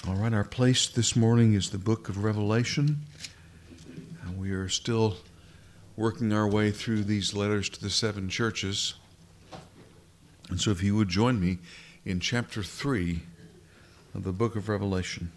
All right, our place this morning is the book of Revelation. We are still working our way through these letters to the seven churches. And so if you would join me in chapter 3 of the book of Revelation.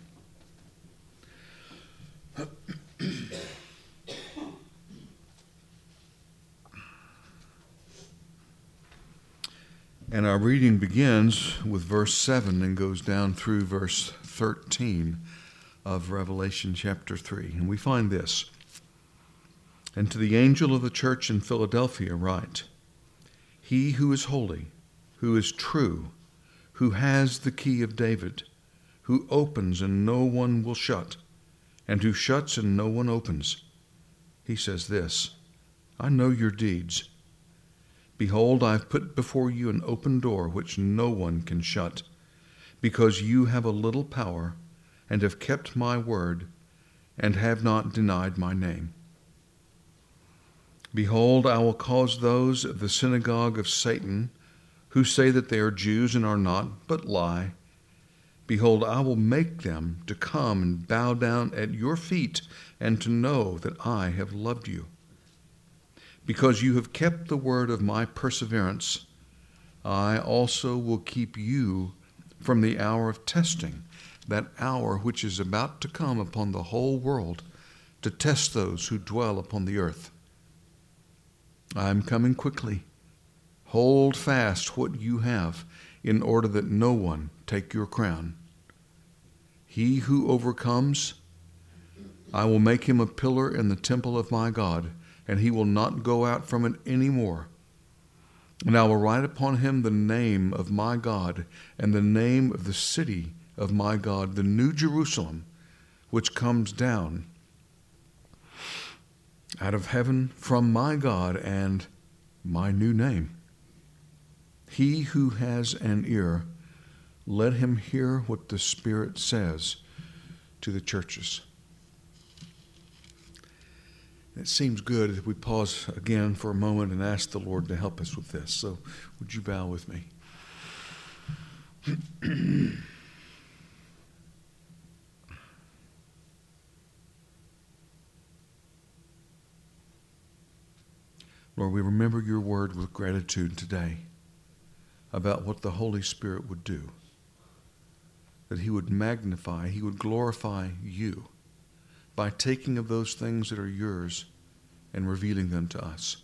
And our reading begins with verse 7 and goes down through verse 13 of Revelation chapter 3. And we find this. And to the angel of the church in Philadelphia write, He who is holy, who is true, who has the key of David, who opens and no one will shut, and who shuts and no one opens. He says this, I know your deeds. Behold, I have put before you an open door which no one can shut, because you have a little power, and have kept my word, and have not denied my name. Behold, I will cause those of the synagogue of Satan, who say that they are Jews and are not, but lie. Behold, I will make them to come and bow down at your feet, and to know that I have loved you. Because you have kept the word of my perseverance, I also will keep you from the hour of testing, that hour which is about to come upon the whole world, to test those who dwell upon the earth. I am coming quickly. Hold fast what you have, in order that no one take your crown. He who overcomes, I will make him a pillar in the temple of my God, and he will not go out from it any more. And I will write upon him the name of my God, and the name of the city of my God, the new Jerusalem, which comes down out of heaven from my God, and my new name. He who has an ear, let him hear what the Spirit says to the churches. It seems good if we pause again for a moment and ask the Lord to help us with this. So would you bow with me? Lord, we remember your word with gratitude today about what the Holy Spirit would do. That he would magnify, he would glorify you by taking of those things that are yours and revealing them to us.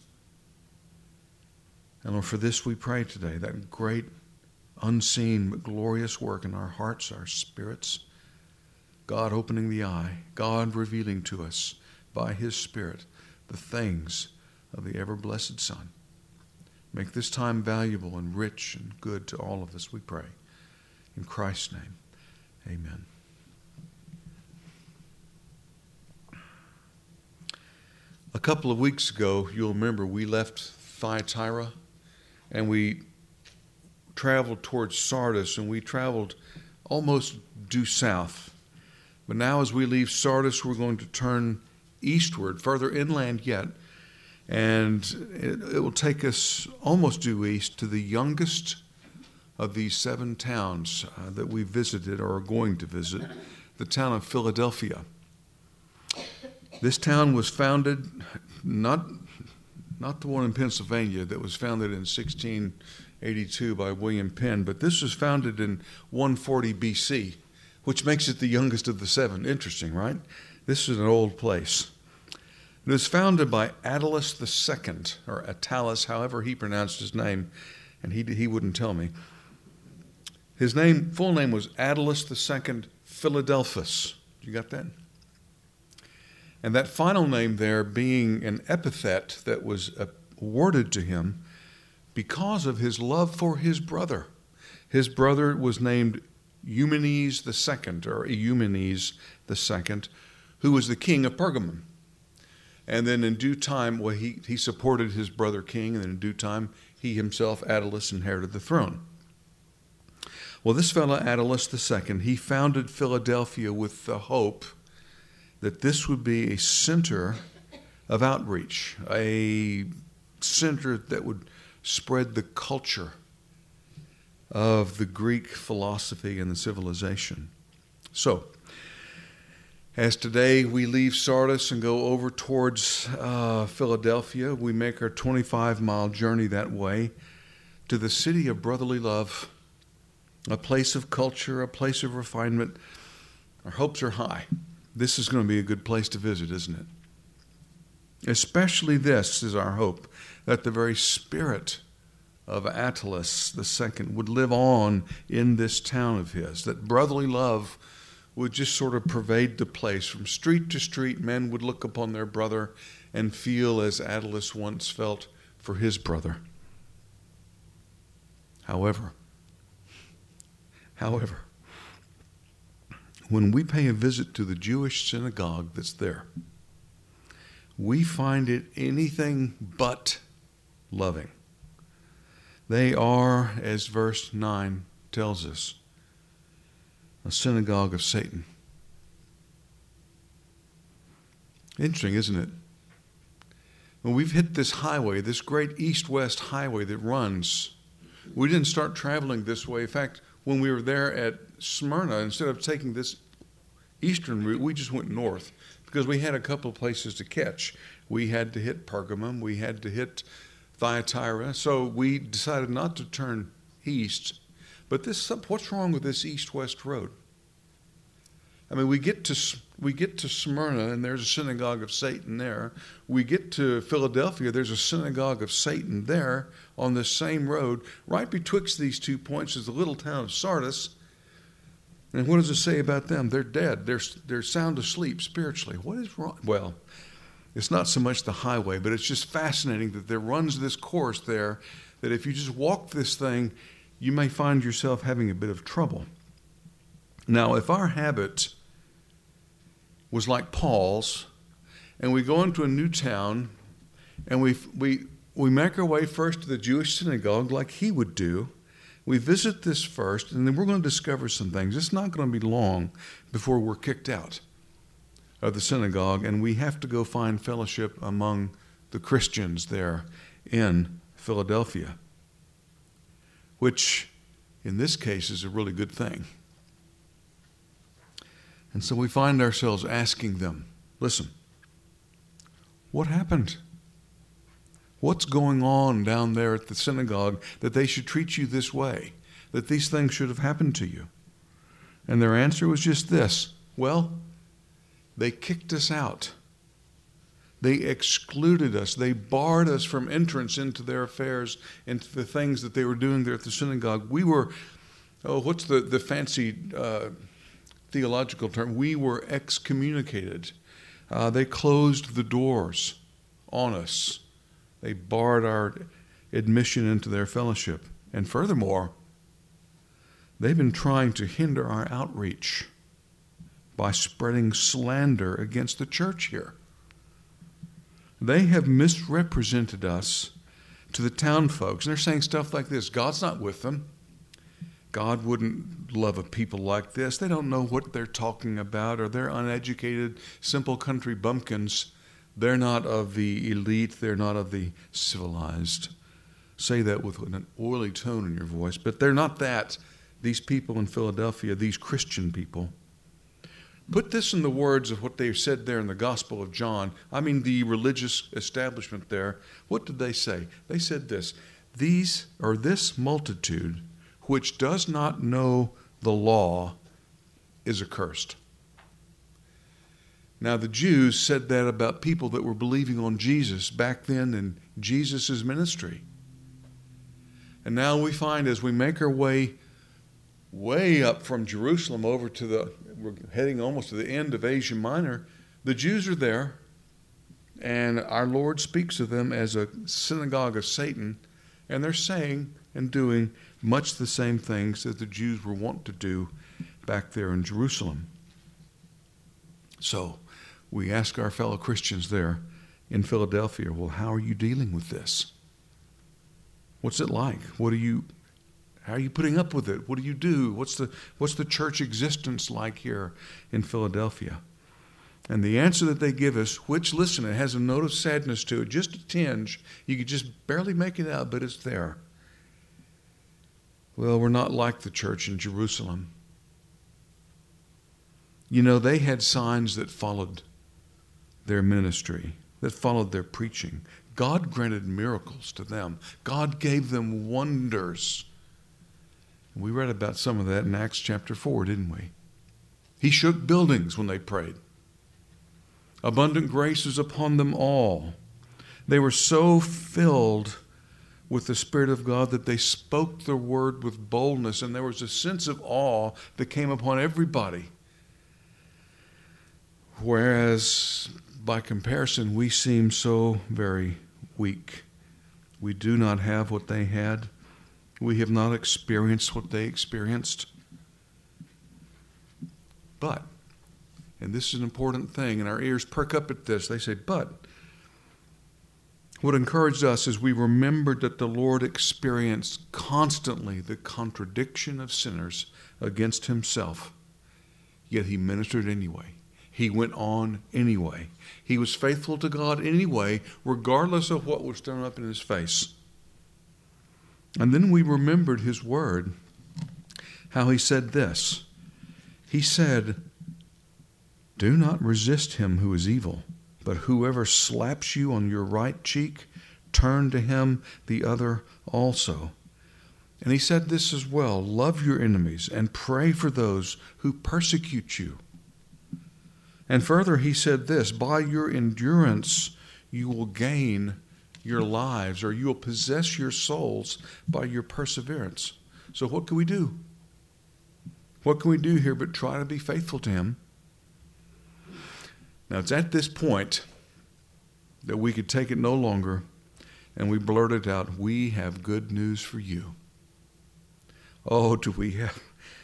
And Lord, for this we pray today, that great, unseen, but glorious work in our hearts, our spirits, God opening the eye, God revealing to us by his Spirit the things of the ever-blessed Son. Make this time valuable and rich and good to all of us, we pray. In Christ's name, amen. A couple of weeks ago, you'll remember, we left Thyatira and we traveled towards Sardis, and we traveled almost due south. But now as we leave Sardis, we're going to turn eastward, further inland yet, and it will take us almost due east to the youngest of these 7 towns that we visited or are going to visit, the town of Philadelphia. This town was founded, not the one in Pennsylvania that was founded in 1682 by William Penn, but this was founded in 140 BC, which makes it the youngest of the 7. Interesting, right? This is an old place. It was founded by Attalus II, or Attalus, however he pronounced his name, and he wouldn't tell me. His full name was Attalus II Philadelphus. You got that? And that final name there being an epithet that was awarded to him because of his love for his brother. His brother was named Eumenes II, or Eumenes II, who was the king of Pergamum. And then in due time, he supported his brother king, and then in due time, he himself, Attalus, inherited the throne. Well, this fellow, Attalus II, he founded Philadelphia with the hope that this would be a center of outreach, a center that would spread the culture of the Greek philosophy and the civilization. So, as today we leave Sardis and go over towards Philadelphia, we make our 25-mile journey that way to the city of brotherly love, a place of culture, a place of refinement. Our hopes are high. This is going to be a good place to visit, isn't it? Especially this is our hope, that the very spirit of Attalus II would live on in this town of his, that brotherly love would just sort of pervade the place. From street to street, men would look upon their brother and feel as Attalus once felt for his brother. However, when we pay a visit to the Jewish synagogue that's there, we find it anything but loving. They are, as verse 9 tells us, a synagogue of Satan. Interesting, isn't it? When we've hit this highway, this great east-west highway that runs, we didn't start traveling this way. In fact, when we were there at Smyrna, instead of taking this eastern route, we just went north because we had a couple of places to catch. We had to hit Pergamum. We had to hit Thyatira. So we decided not to turn east. But what's wrong with this east-west road? I mean, we get to Smyrna, and there's a synagogue of Satan there. We get to Philadelphia, there's a synagogue of Satan there on this same road. Right betwixt these 2 points is the little town of Sardis. And what does it say about them? They're dead. They're sound asleep spiritually. What is wrong? Well, it's not so much the highway, but it's just fascinating that there runs this course there that if you just walk this thing, you may find yourself having a bit of trouble. Now, if our habit was like Paul's, and we go into a new town, and we make our way first to the Jewish synagogue like he would do, we visit this first, and then we're going to discover some things. It's not going to be long before we're kicked out of the synagogue, and we have to go find fellowship among the Christians there in Philadelphia, which in this case is a really good thing. And so we find ourselves asking them, listen, what happened? What's going on down there at the synagogue that they should treat you this way, that these things should have happened to you? And their answer was just this: well, they kicked us out. They excluded us. They barred us from entrance into their affairs, into the things that they were doing there at the synagogue. We were, what's the fancy theological term? We were excommunicated. They closed the doors on us. They barred our admission into their fellowship. And furthermore, they've been trying to hinder our outreach by spreading slander against the church here. They have misrepresented us to the town folks. And they're saying stuff like this: God's not with them. God wouldn't love a people like this. They don't know what they're talking about, or they're uneducated, simple country bumpkins. They're not of the elite. They're not of the civilized. Say that with an oily tone in your voice, but they're not that. These people in Philadelphia, these Christian people. Put this in the words of what they said there in the Gospel of John. I mean, the religious establishment there. What did they say? They said this: this multitude which does not know the law is accursed. Now, the Jews said that about people that were believing on Jesus back then in Jesus' ministry. And now we find, as we make our way up from Jerusalem over to we're heading almost to the end of Asia Minor, the Jews are there, and our Lord speaks of them as a synagogue of Satan, and they're saying and doing much the same things that the Jews were wont to do back there in Jerusalem. So we ask our fellow Christians there in Philadelphia, well, how are you dealing with this? What's it like? How are you putting up with it? What do you do? What's the church existence like here in Philadelphia? And the answer that they give us, which, listen, it has a note of sadness to it, just a tinge. You could just barely make it out, but it's there. Well, we're not like the church in Jerusalem. You know, they had signs that followed their ministry, that followed their preaching. God granted miracles to them. God gave them wonders. We read about some of that in Acts chapter 4, didn't we? He shook buildings when they prayed. Abundant grace is upon them all. They were so filled with the Spirit of God that they spoke the word with boldness, and there was a sense of awe that came upon everybody. Whereas, by comparison, we seem so very weak. We do not have what they had. We have not experienced what they experienced. But, and this is an important thing, and our ears perk up at this, they say, but, what encouraged us is we remembered that the Lord experienced constantly the contradiction of sinners against himself, yet he ministered anyway. He went on anyway. He was faithful to God anyway, regardless of what was thrown up in his face. And then we remembered his word, how he said this. He said, do not resist him who is evil, but whoever slaps you on your right cheek, turn to him the other also. And he said this as well, love your enemies and pray for those who persecute you. And further, he said this, by your endurance you will gain your lives, or you will possess your souls by your perseverance. So what can we do? What can we do here but try to be faithful to him? Now, it's at this point that we could take it no longer, and we blurted out, we have good news for you. Oh, do we have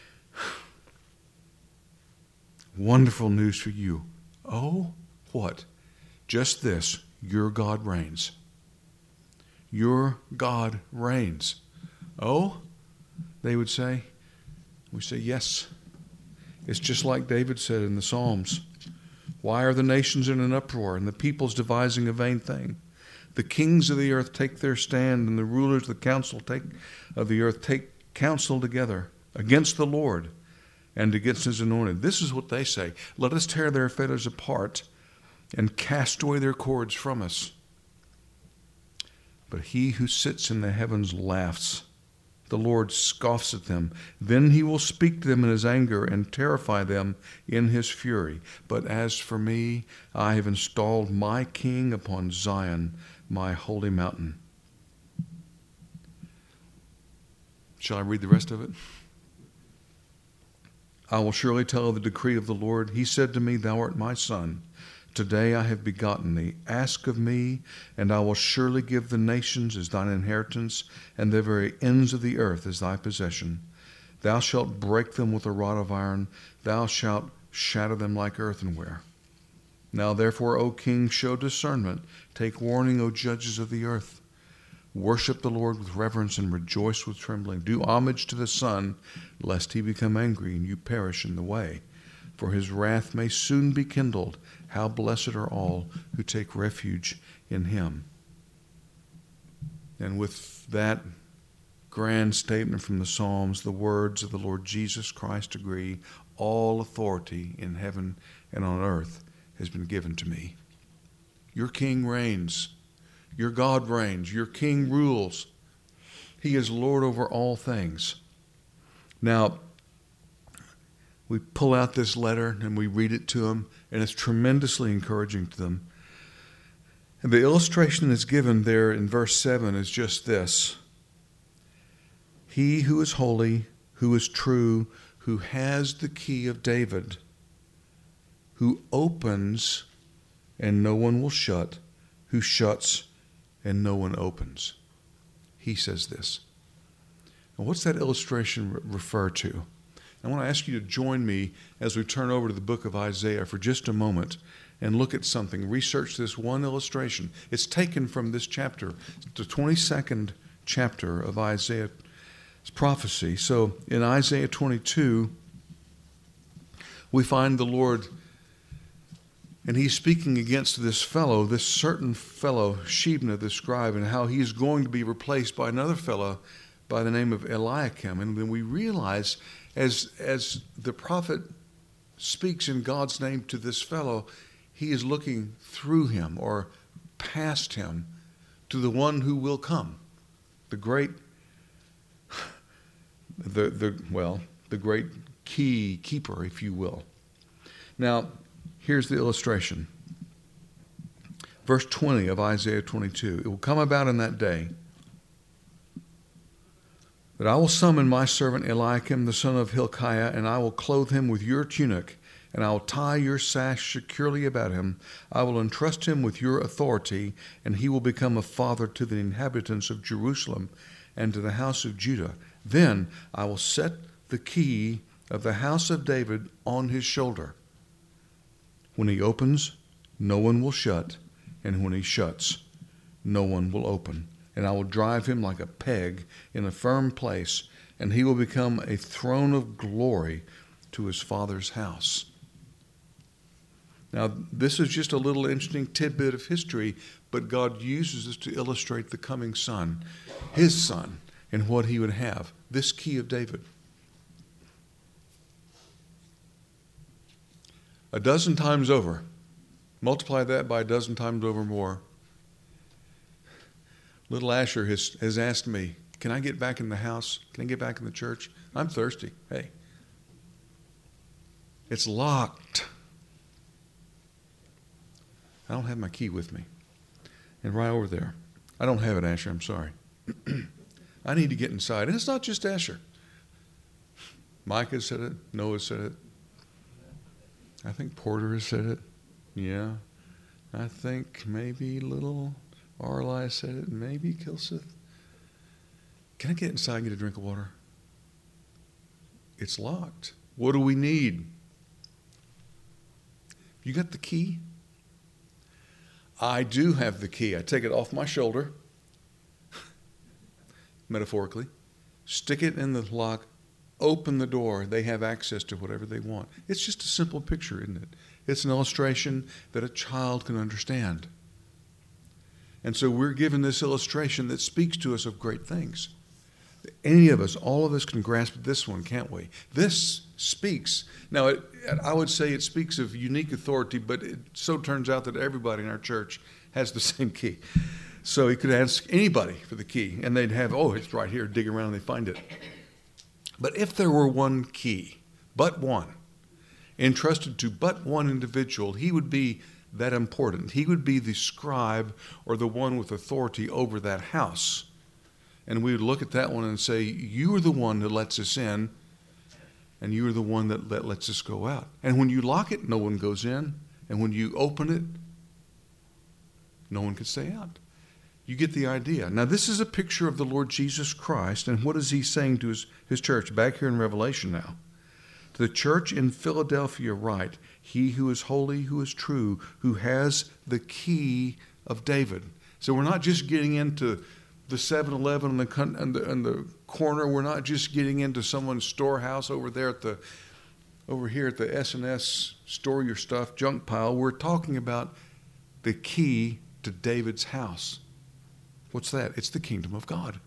wonderful news for you. Oh, what? Just this, your God reigns. Your God reigns. Oh, they would say. We say, yes. It's just like David said in the Psalms. Why are the nations in an uproar and the peoples devising a vain thing? The kings of the earth take their stand, and the rulers of the council of the earth take counsel together against the Lord and against his anointed. This is what they say. Let us tear their fetters apart and cast away their cords from us. But he who sits in the heavens laughs. The Lord scoffs at them. Then he will speak to them in his anger and terrify them in his fury. But as for me, I have installed my king upon Zion, my holy mountain. Shall I read the rest of it? I will surely tell the decree of the Lord. He said to me, thou art my son. Today I have begotten thee. Ask of me, and I will surely give the nations as thine inheritance, and the very ends of the earth as thy possession. Thou shalt break them with a rod of iron. Thou shalt shatter them like earthenware. Now therefore, O king, show discernment. Take warning, O judges of the earth. Worship the Lord with reverence and rejoice with trembling. Do homage to the Son, lest he become angry and you perish in the way. For his wrath may soon be kindled. How blessed are all who take refuge in him. And with that grand statement from the Psalms, the words of the Lord Jesus Christ agree. All authority in heaven and on earth has been given to me. Your king reigns. Your God reigns. Your king rules. He is Lord over all things. Now, we pull out this letter and we read it to them, and it's tremendously encouraging to them. And the illustration that's given there in verse 7 is just this. He who is holy, who is true, who has the key of David, who opens and no one will shut, who shuts and no one opens. He says this. And what's that illustration refer to? I want to ask you to join me as we turn over to the book of Isaiah for just a moment and look at something. Research this one illustration. It's taken from this chapter, the 22nd chapter of Isaiah's prophecy. So in Isaiah 22, we find the Lord, and he's speaking against this certain fellow, Shebna the scribe, and how he's going to be replaced by another fellow by the name of Eliakim. And then we realize as the prophet speaks in God's name to this fellow, he is looking through him or past him to the one who will come, the great, the great keeper, if you will. Now, here's the illustration. Verse 20 of Isaiah 22. It will come about in that day that I will summon my servant Eliakim, the son of Hilkiah, and I will clothe him with your tunic, and I will tie your sash securely about him. I will entrust him with your authority, and he will become a father to the inhabitants of Jerusalem and to the house of Judah. Then I will set the key of the house of David on his shoulder. When he opens, no one will shut, and when he shuts, no one will open. And I will drive him like a peg in a firm place, and he will become a throne of glory to his father's house. Now, this is just a little interesting tidbit of history, but God uses this to illustrate the coming son, his son, and what he would have, this key of David. A dozen times over, multiply that by a dozen times over more. Little Asher has asked me, can I get back in the house? Can I get back in the church? I'm thirsty. Hey. It's locked. I don't have my key with me. And right over there. I don't have it, Asher. I'm sorry. I need to get inside. And it's not just Asher. Micah said it. Noah said it. I think Porter has said it. Yeah. I think maybe little Arli said it. Maybe Kilseth. Can I get inside and get a drink of water? It's locked. What do we need? You got the key? I do have the key. I take it off my shoulder, metaphorically, stick it in the lock, open the door. They have access to whatever they want. It's just a simple picture, isn't it? It's an illustration that a child can understand. And so we're given this illustration that speaks to us of great things. Any of us, all of us can grasp this one, can't we? This speaks. Now, I would say it speaks of unique authority, but it so turns out that everybody in our church has the same key. So he could ask anybody for the key, and they'd have, oh, it's right here, dig around and they find it. But if there were one key, but one, entrusted to but one individual, he would be that important. He would be the scribe or the one with authority over that house. And we would look at that one and say, you are the one that lets us in, and you are the one that lets us go out. And when you lock it, no one goes in. And when you open it, no one can stay out. You get the idea. Now, this is a picture of the Lord Jesus Christ, and what is he saying to his church? Back here in Revelation now. To the church in Philadelphia write, he who is holy, who is true, who has the key of David. So we're not just getting into the 7-Eleven in the corner. We're not just getting into someone's storehouse over here at the S&S store your stuff junk pile. We're talking about the key to David's house. What's that? It's the kingdom of God.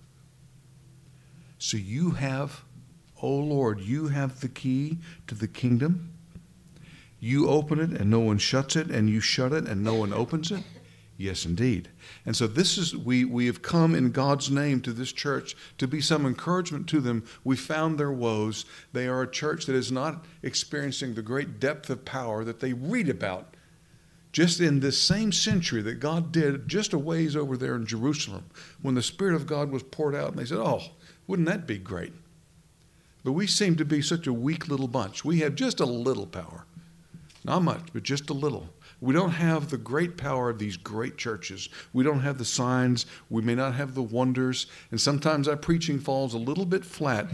So you have, oh Lord, you have the key to the kingdom. You open it and no one shuts it, and you shut it and no one opens it. Yes, indeed. And so this is, we have come in God's name to this church to be some encouragement to them. We found their woes. They are a church that is not experiencing the great depth of power that they read about just in this same century that God did just a ways over there in Jerusalem when the Spirit of God was poured out. And they said, oh, wouldn't that be great? But we seem to be such a weak little bunch. We have just a little power. Not much, but just a little. We don't have the great power of these great churches. We don't have the signs. We may not have the wonders. And sometimes our preaching falls a little bit flat.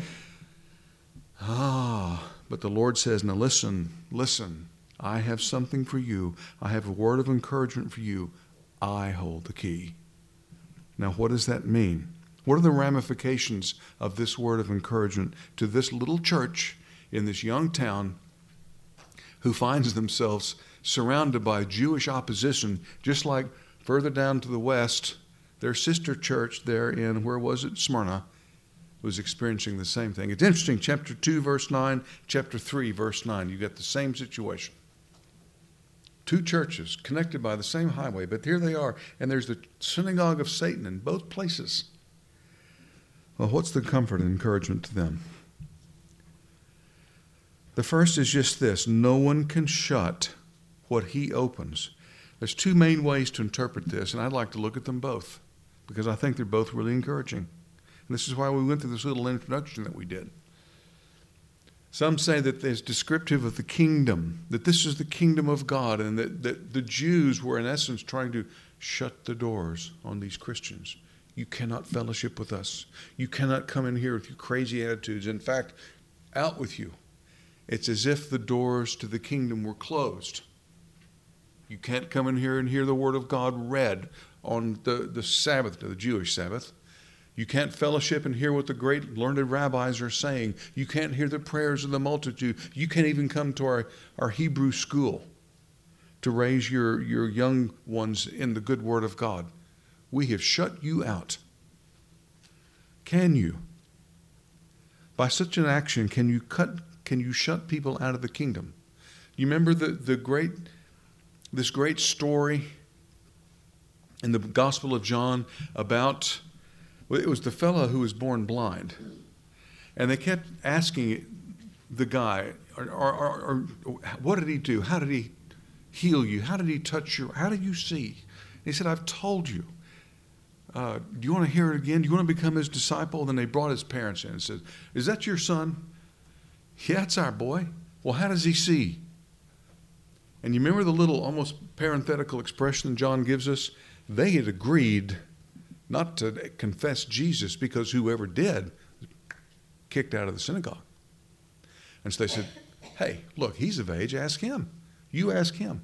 But the Lord says, now listen. I have something for you. I have a word of encouragement for you. I hold the key. Now, what does that mean? What are the ramifications of this word of encouragement to this little church in this young town who finds themselves surrounded by Jewish opposition, just like further down to the west, their sister church there in, where was it, Smyrna, was experiencing the same thing. It's interesting, chapter 2, verse 9, chapter 3, verse 9. You got the same situation. Two churches connected by the same highway, but here they are, and there's the synagogue of Satan in both places. Well, what's the comfort and encouragement to them? The first is just this: no one can shut what he opens. There's two main ways to interpret this, and I'd like to look at them both because I think they're both really encouraging. And this is why we went through this little introduction that we did. Some say that it's descriptive of the kingdom, that this is the kingdom of God, and that the Jews were in essence trying to shut the doors on these Christians. You cannot fellowship with us. You cannot come in here with your crazy attitudes. In fact, out with you. It's as if the doors to the kingdom were closed. You can't come in here and hear the word of God read on the Sabbath, the Jewish Sabbath. You can't fellowship and hear what the great learned rabbis are saying. You can't hear the prayers of the multitude. You can't even come to our Hebrew school to raise your young ones in the good word of God. We have shut you out. Can you? By such an action, can you shut people out of the kingdom? You remember this great story in the Gospel of John about, well, it was the fellow who was born blind. And they kept asking the guy, or what did he do? How did he heal you? How did he touch you? How did you see? And he said, I've told you. Do you want to hear it again? Do you want to become his disciple? Then they brought his parents in and said, is that your son? Yeah, it's our boy. Well, how does he see? And you remember the little almost parenthetical expression John gives us? They had agreed not to confess Jesus because whoever did was kicked out of the synagogue. And so they said, hey, look, he's of age. Ask him. You ask him.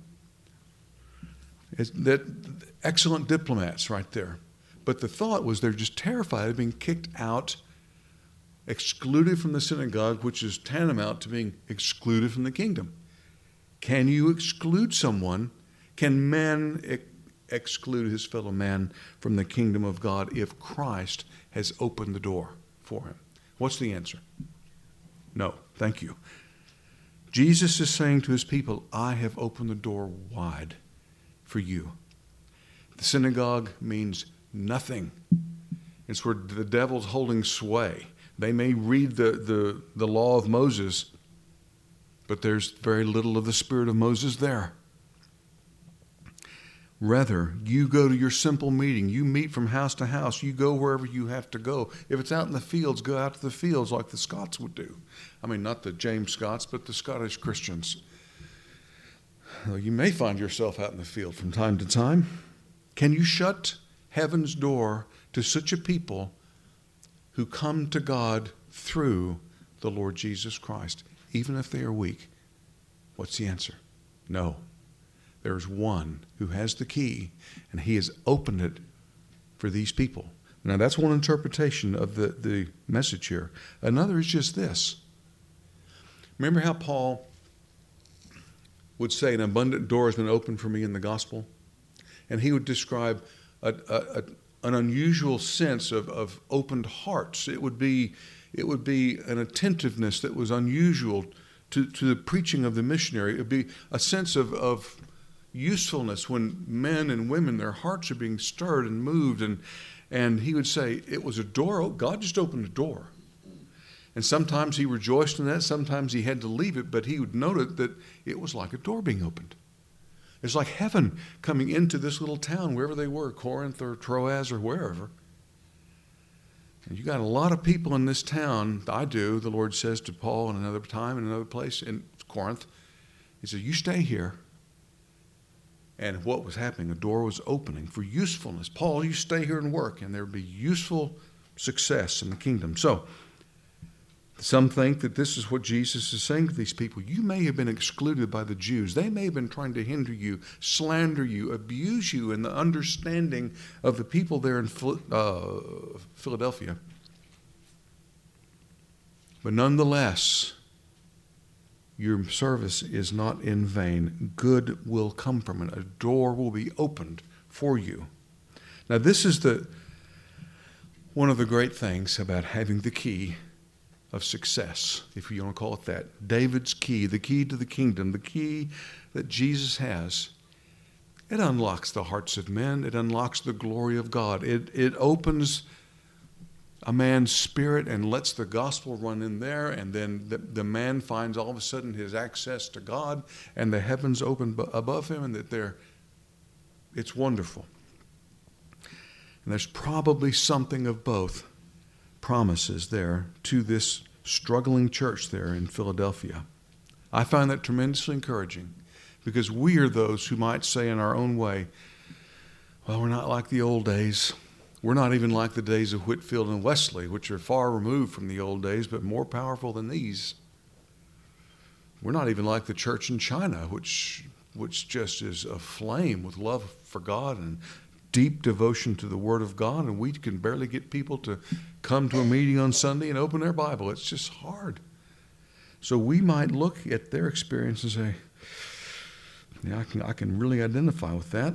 It's that excellent diplomats right there. But the thought was they're just terrified of being kicked out, excluded from the synagogue, which is tantamount to being excluded from the kingdom. Can you exclude someone? Can man exclude his fellow man from the kingdom of God if Christ has opened the door for him? What's the answer? No, thank you. Jesus is saying to his people, I have opened the door wide for you. The synagogue means nothing. It's where the devil's holding sway. They may read the law of Moses, but there's very little of the spirit of Moses there. Rather, you go to your simple meeting. You meet from house to house. You go wherever you have to go. If it's out in the fields, go out to the fields like the Scots would do. I mean, not the James Scots, but the Scottish Christians. You may find yourself out in the field from time to time. Can you shut heaven's door to such a people who come to God through the Lord Jesus Christ, even if they are weak? What's the answer? No. There's one who has the key, and he has opened it for these people. Now, that's one interpretation of the message here. Another is just this. Remember how Paul would say, an abundant door has been opened for me in the gospel? And he would describe an unusual sense of opened hearts. It would be an attentiveness that was unusual to the preaching of the missionary. It would be a sense of usefulness when men and women, their hearts are being stirred and moved. And he would say, it was a door. Oh, God just opened a door. And sometimes he rejoiced in that. Sometimes he had to leave it. But he would note that it was like a door being opened. It's like heaven coming into this little town, wherever they were, Corinth or Troas or wherever. And you got a lot of people in this town. I do. The Lord says to Paul in another time, in another place, in Corinth, he says, you stay here. And what was happening? A door was opening for usefulness. Paul, you stay here and work, and there would be useful success in the kingdom. So, some think that this is what Jesus is saying to these people. You may have been excluded by the Jews. They may have been trying to hinder you, slander you, abuse you in the understanding of the people there in Philadelphia. But nonetheless, your service is not in vain. Good will come from it. A door will be opened for you. Now, this is One of the great things about having the key of success, if you want to call it that, David's key, the key to the kingdom, the key that Jesus has, it unlocks the hearts of men. It unlocks the glory of God. It opens a man's spirit and lets the gospel run in there, and then the man finds all of a sudden his access to God, and the heavens open above him, and it's wonderful. And there's probably something of both promises there to this struggling church there in Philadelphia. I find that tremendously encouraging, because we are those who might say in our own way, well, we're not like the old days. We're not even like the days of Whitefield and Wesley, which are far removed from the old days, but more powerful than these. We're not even like the church in China, which just is aflame with love for God and deep devotion to the Word of God, and we can barely get people to come to a meeting on Sunday and open their Bible. It's just hard. So we might look at their experience and say, yeah, I can really identify with that.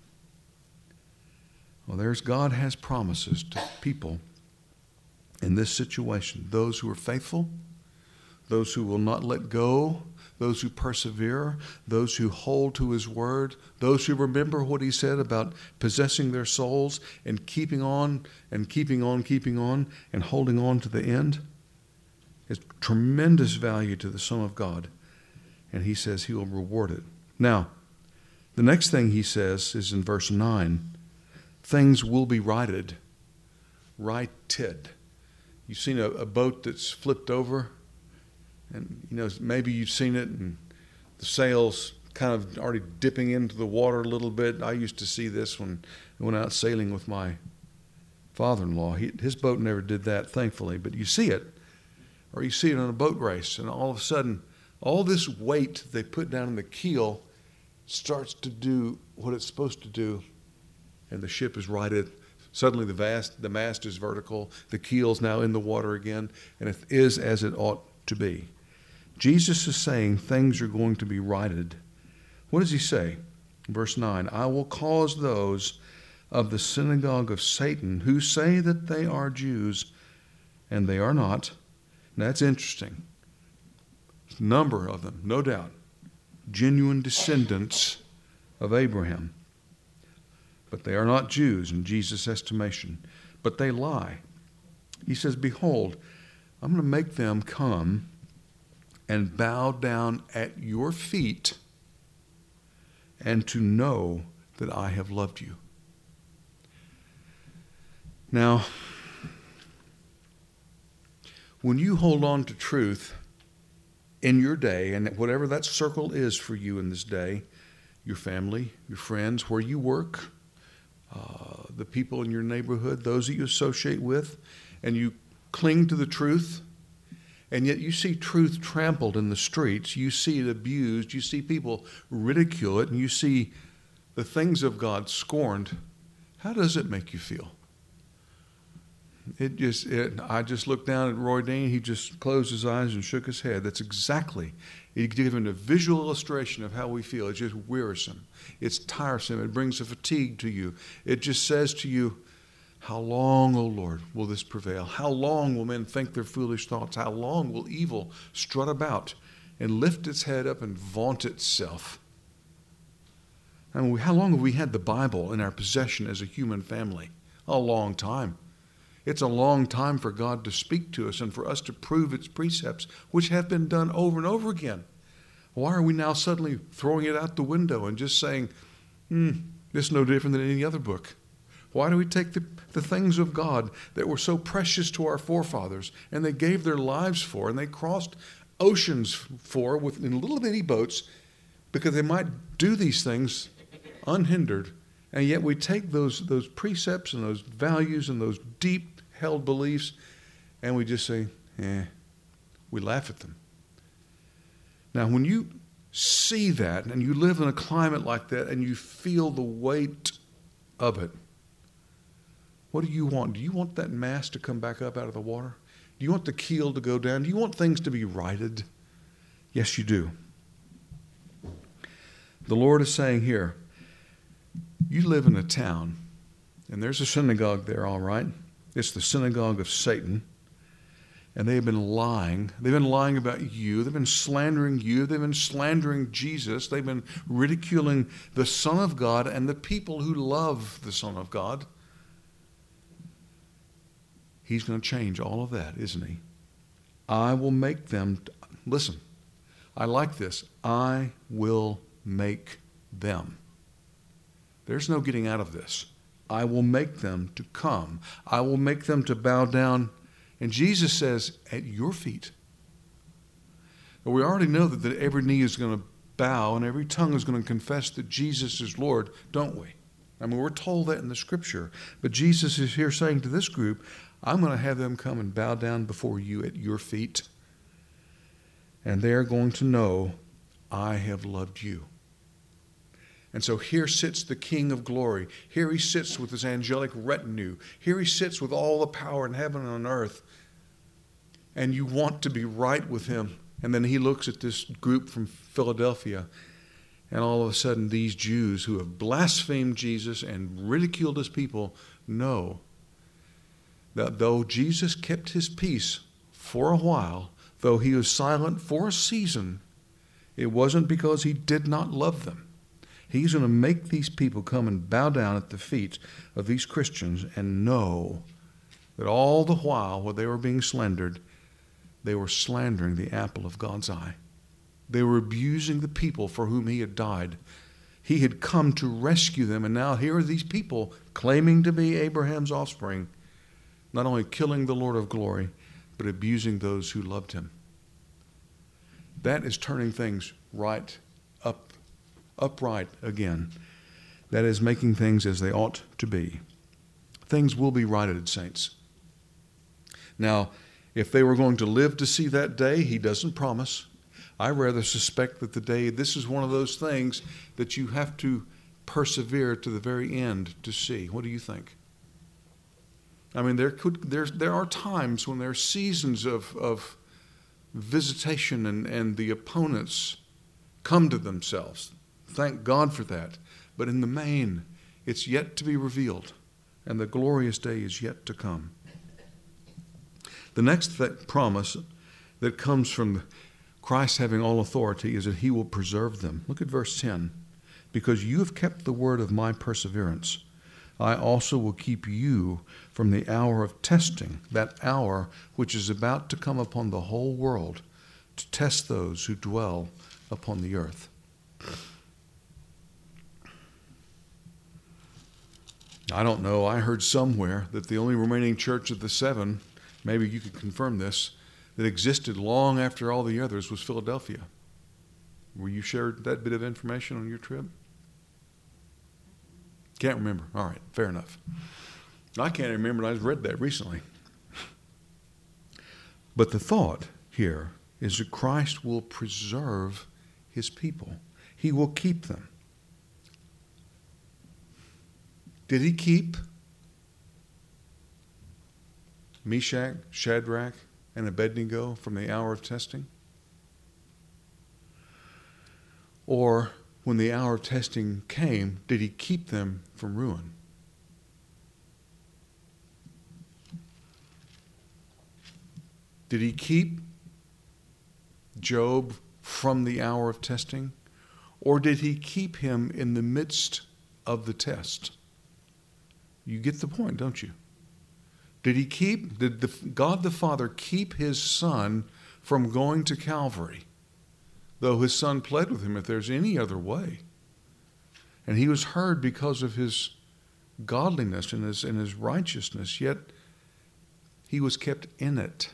Well, God has promises to people in this situation. Those who are faithful, those who will not let go, those who persevere, those who hold to His word, those who remember what He said about possessing their souls and keeping on and keeping on, and holding on to the end. It's tremendous value to the Son of God. And He says He will reward it. Now, the next thing He says is in verse 9. Things will be righted. Righted. You've seen a boat that's flipped over, and maybe you've seen it, and the sails kind of already dipping into the water a little bit. I used to see this when I went out sailing with my father-in-law. His boat never did that, thankfully, but you see it, or you see it on a boat race, and all of a sudden, all this weight they put down in the keel starts to do what it's supposed to do, and the ship is righted. Suddenly the mast is vertical, the keel's now in the water again, and it is as it ought to be. Jesus is saying things are going to be righted. What does He say? Verse 9, I will cause those of the synagogue of Satan who say that they are Jews, and they are not. Now, that's interesting. A number of them, no doubt, genuine descendants of Abraham. But they are not Jews in Jesus' estimation. But they lie. He says, behold, I'm going to make them come and bow down at your feet and to know that I have loved you. Now, when you hold on to truth in your day, and whatever that circle is for you in this day, your family, your friends, where you work, the people in your neighborhood, those that you associate with, and you cling to the truth, and yet you see truth trampled in the streets, you see it abused, you see people ridicule it, and you see the things of God scorned, how does it make you feel? I just looked down at Roy Dean. He just closed his eyes and shook his head. That's exactly. He's given a visual illustration of how we feel. It's just wearisome. It's tiresome. It brings a fatigue to you. It just says to you, how long, O Lord, will this prevail? How long will men think their foolish thoughts? How long will evil strut about and lift its head up and vaunt itself? I mean, how long have we had the Bible in our possession as a human family? A long time. It's a long time for God to speak to us and for us to prove its precepts, which have been done over and over again. Why are we now suddenly throwing it out the window and just saying, this is no different than any other book? Why do we take the things of God that were so precious to our forefathers and they gave their lives for and they crossed oceans for in little bitty boats because they might do these things unhindered, and yet we take those precepts and those values and those deep held beliefs and we just say, we laugh at them. Now, when you see that and you live in a climate like that and you feel the weight of it, what do you want? Do you want that mast to come back up out of the water? Do you want the keel to go down? Do you want things to be righted? Yes, you do. The Lord is saying here, you live in a town, and there's a synagogue there, all right, It's the synagogue of Satan. And they have been lying. They've been lying about you. They've been slandering you. They've been slandering Jesus. They've been ridiculing the Son of God and the people who love the Son of God. He's going to change all of that, isn't he? I will make them, listen, I like this. I will make them. There's no getting out of this. I will make them to come. I will make them to bow down. And Jesus says, at your feet. But we already know that every knee is going to bow and every tongue is going to confess that Jesus is Lord, don't we? I mean, we're told that in the Scripture. But Jesus is here saying to this group, I'm going to have them come and bow down before you at your feet. And they're going to know I have loved you. And so here sits the King of glory. Here he sits with his angelic retinue. Here he sits with all the power in heaven and on earth. And you want to be right with him. And then he looks at this group from Philadelphia. And all of a sudden these Jews who have blasphemed Jesus and ridiculed his people know that though Jesus kept his peace for a while, though he was silent for a season, it wasn't because he did not love them. He's going to make these people come and bow down at the feet of these Christians and know that all the while while they were being slandered, they were slandering the apple of God's eye. They were abusing the people for whom he had died. He had come to rescue them, and now here are these people claiming to be Abraham's offspring, not only killing the Lord of glory, but abusing those who loved him. That is turning things upright again. That is making things as they ought to be. Things will be righted, saints. Now, if they were going to live to see that day, he doesn't promise. I rather suspect that this is one of those things that you have to persevere to the very end to see. What do you think? I mean, there are times when there are seasons of visitation and the opponents come to themselves. Thank God for that. But in the main, it's yet to be revealed, and the glorious day is yet to come. The next promise that comes from Christ having all authority is that he will preserve them. Look at verse 10. Because you have kept the word of my perseverance, I also will keep you from the hour of testing, that hour which is about to come upon the whole world to test those who dwell upon the earth. I don't know. I heard somewhere that the only remaining church of the seven, maybe you could confirm this, that existed long after all the others was Philadelphia. Were you shared that bit of information on your trip? Can't remember. All right, fair enough. I can't remember. I just read that recently. But the thought here is that Christ will preserve his people. He will keep them. Did he keep Meshach, Shadrach, and Abednego from the hour of testing? Or when the hour of testing came, did he keep them from ruin? Did he keep Job from the hour of testing? Or did he keep him in the midst of the test? You get the point, don't you? Did God the Father keep his Son from going to Calvary? Though his Son pled with him if there's any other way. And he was heard because of his godliness and his righteousness, yet he was kept in it.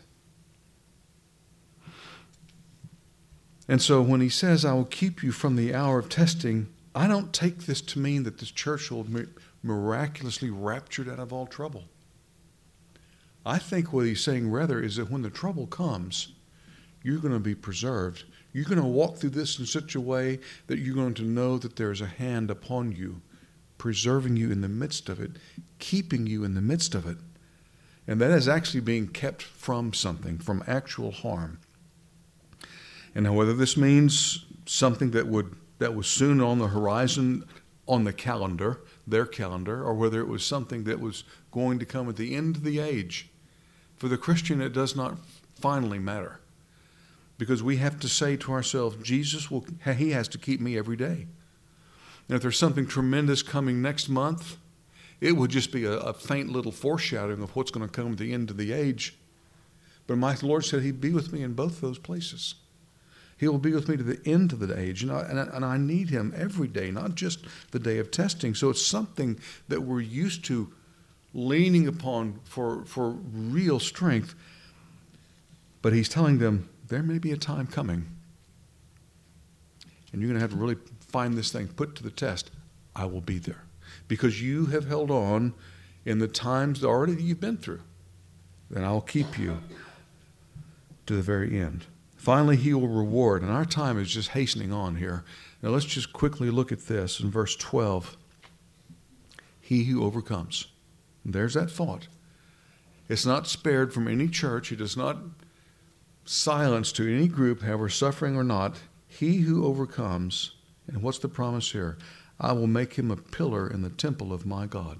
And so when he says, I will keep you from the hour of testing, I don't take this to mean that this church will be miraculously raptured out of all trouble. I think what he's saying rather is that when the trouble comes, you're going to be preserved. You're going to walk through this in such a way that you're going to know that there is a hand upon you, preserving you in the midst of it, keeping you in the midst of it. And that is actually being kept from something, from actual harm. And now whether this means something that was soon on the horizon on the calendar, their calendar or whether it was something that was going to come at the end of the age. For the Christian, it does not finally matter. Because we have to say to ourselves, He has to keep me every day. And if there's something tremendous coming next month, it would just be a faint little foreshadowing of what's going to come at the end of the age. But my Lord said He'd be with me in both those places. He will be with me to the end of the age. And I need Him every day, not just the day of testing. So it's something that we're used to leaning upon for real strength. But He's telling them, there may be a time coming. And you're going to have to really find this thing put to the test. I will be there. Because you have held on in the times already that you've been through. Then I'll keep you to the very end. Finally, He will reward. And our time is just hastening on here. Now let's just quickly look at this in verse 12. He who overcomes. And there's that thought. It's not spared from any church. It is not silenced to any group, however suffering or not. He who overcomes. And what's the promise here? I will make him a pillar in the temple of my God.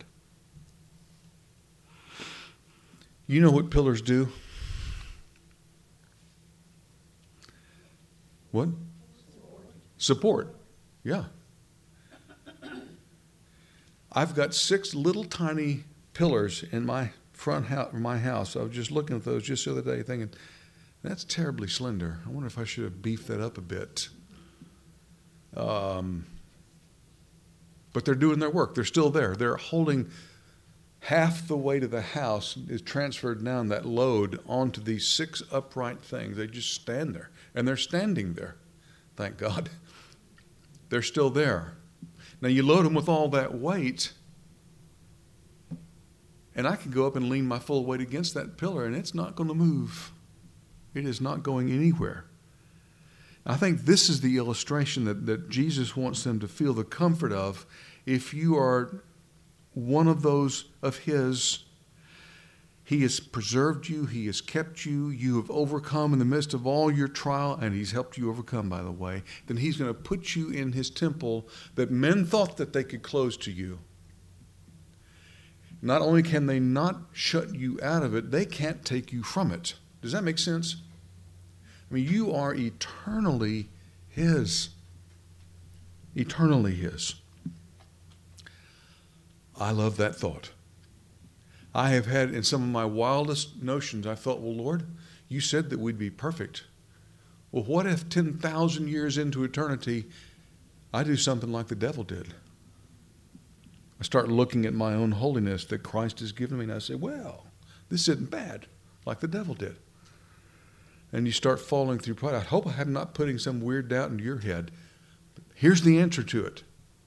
You know what pillars do? What? Support. Yeah. I've got 6 little tiny pillars in my front house, my house. I was just looking at those just the other day thinking, that's terribly slender. I wonder if I should have beefed that up a bit. But they're doing their work. They're still there. They're holding half the weight of the house is transferred down that load onto these 6 upright things. They just stand there. And they're standing there. Thank God. They're still there. Now you load them with all that weight, and I can go up and lean my full weight against that pillar, and it's not going to move. It is not going anywhere. I think this is the illustration that Jesus wants them to feel the comfort of. If you are one of those of His, He has preserved you, He has kept you, you have overcome in the midst of all your trial, and He's helped you overcome, by the way, then He's going to put you in His temple that men thought that they could close to you. Not only can they not shut you out of it, they can't take you from it. Does that make sense? I mean, you are eternally His. Eternally His. I love that thought. I have had, in some of my wildest notions, I thought, well, Lord, you said that we'd be perfect. Well, what if 10,000 years into eternity, I do something like the devil did? I start looking at my own holiness that Christ has given me, and I say, well, this isn't bad, like the devil did. And you start falling through pride. I hope I'm not putting some weird doubt into your head. But here's the answer to it.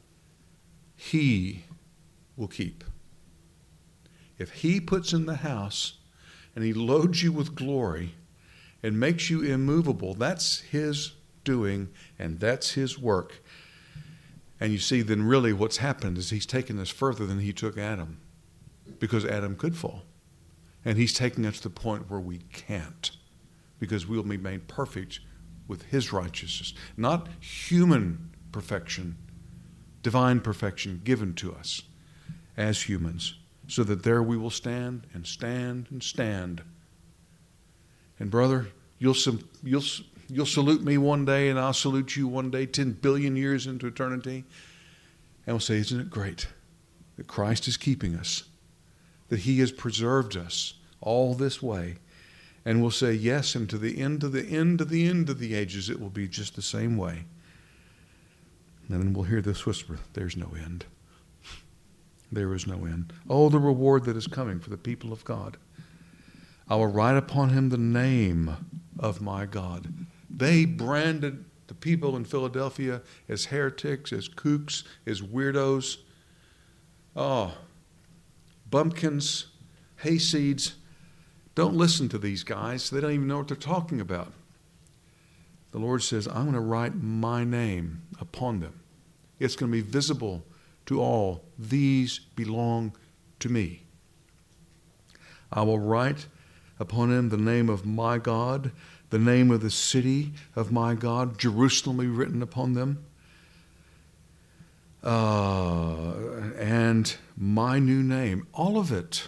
He will keep. If He puts in the house and He loads you with glory and makes you immovable, that's His doing and that's His work. And you see, then really what's happened is He's taken us further than He took Adam, because Adam could fall. And He's taking us to the point where we can't, because we'll be made perfect with His righteousness. Not human perfection, divine perfection given to us as humans, so that there we will stand and stand and stand. And brother, you'll salute me one day and I'll salute you one day, 10 billion years into eternity. And we'll say, isn't it great that Christ is keeping us, that He has preserved us all this way? And we'll say, yes, and to the end of the end of the end of the ages, it will be just the same way. And then we'll hear this whisper, there's no end. There is no end. Oh, the reward that is coming for the people of God. I will write upon him the name of my God. They branded the people in Philadelphia as heretics, as kooks, as weirdos. Oh, bumpkins, hayseeds. Don't listen to these guys. They don't even know what they're talking about. The Lord says, I'm going to write my name upon them. It's going to be visible to all. These belong to me. I will write upon him the name of my God, the name of the city of my God. Jerusalem will be written upon them. and my new name, all of it.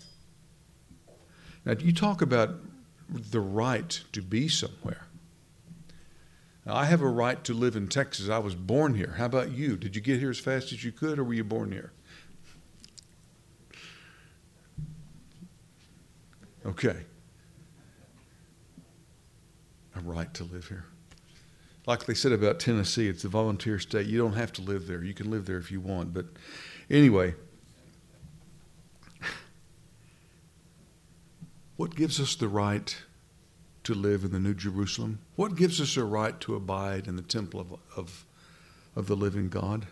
Now, you talk about the right to be somewhere. Now, I have a right to live in Texas. I was born here. How about you? Did you get here as fast as you could, or were you born here? Okay. A right to live here. Like they said about Tennessee, it's a volunteer state. You don't have to live there. You can live there if you want. But anyway, what gives us the right to live in the New Jerusalem? What gives us a right to abide in the temple of the living God?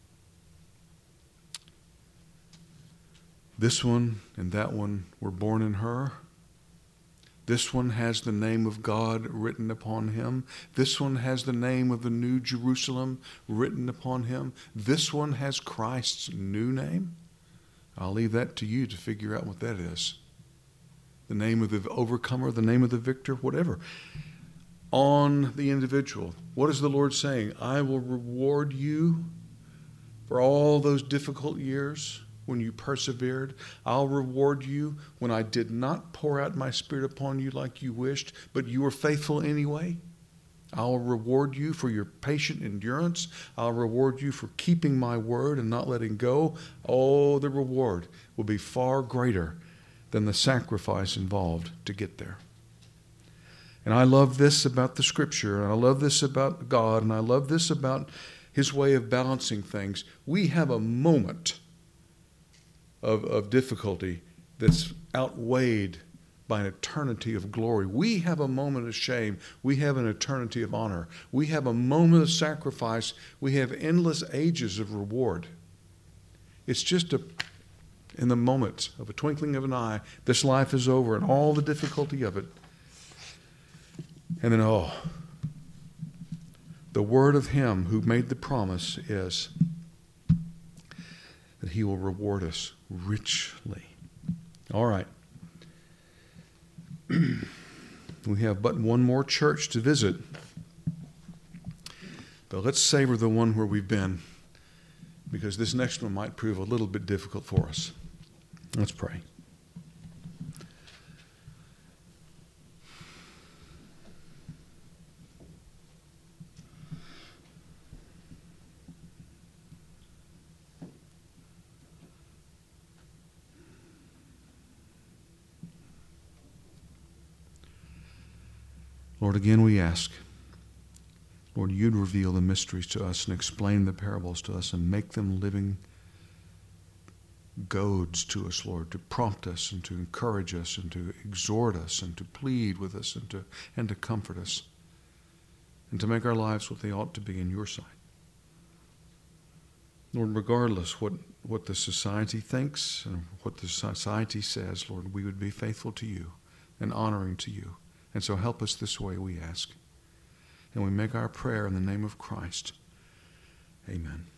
This one and that one were born in her. This one has the name of God written upon him. This one has the name of the New Jerusalem written upon him. This one has Christ's new name. I'll leave that to you to figure out what that is. The name of the overcomer, the name of the victor, whatever. On the individual. What is the Lord saying? I will reward you for all those difficult years when you persevered. I'll reward you when I did not pour out my Spirit upon you like you wished, but you were faithful anyway. I'll reward you for your patient endurance. I'll reward you for keeping my word and not letting go. Oh, the reward will be far greater than the sacrifice involved to get there. And I love this about the Scripture, and I love this about God, and I love this about His way of balancing things. We have a moment of difficulty that's outweighed by an eternity of glory. We have a moment of shame. We have an eternity of honor. We have a moment of sacrifice. We have endless ages of reward. It's just in the moment of a twinkling of an eye, this life is over and all the difficulty of it. And then, the word of Him who made the promise is that He will reward us richly. All right. We have but one more church to visit. But let's savor the one where we've been, because this next one might prove a little bit difficult for us. Let's pray. Lord, again we ask, Lord, you'd reveal the mysteries to us and explain the parables to us and make them living goads to us, Lord, to prompt us and to encourage us and to exhort us and to plead with us and to comfort us and to make our lives what they ought to be in your sight. Lord, regardless what the society thinks and what the society says, Lord, we would be faithful to you and honoring to you. And so help us this way, we ask. And we make our prayer in the name of Christ. Amen.